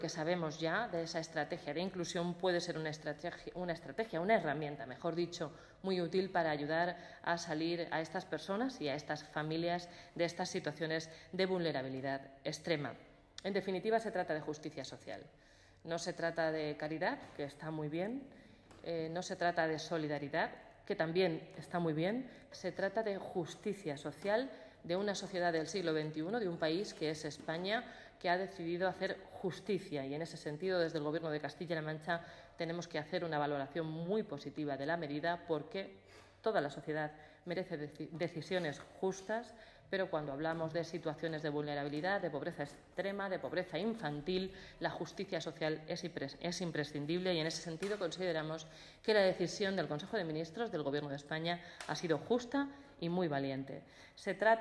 que sabemos ya de esa estrategia de inclusión puede ser una herramienta, mejor dicho, muy útil para ayudar a salir a estas personas y a estas familias de estas situaciones de vulnerabilidad extrema. En definitiva, se trata de justicia social. No se trata de caridad, que está muy bien, no se trata de solidaridad, que también está muy bien, se trata de justicia social de una sociedad del siglo XXI, de un país que es España, que ha decidido hacer justicia, y en ese sentido, desde el Gobierno de Castilla-La Mancha, tenemos que hacer una valoración muy positiva de la medida, porque toda la sociedad merece decisiones justas, pero cuando hablamos de situaciones de vulnerabilidad, de pobreza extrema, de pobreza infantil, la justicia social es imprescindible, y en ese sentido consideramos que la decisión del Consejo de Ministros del Gobierno de España ha sido justa y muy valiente. Se trata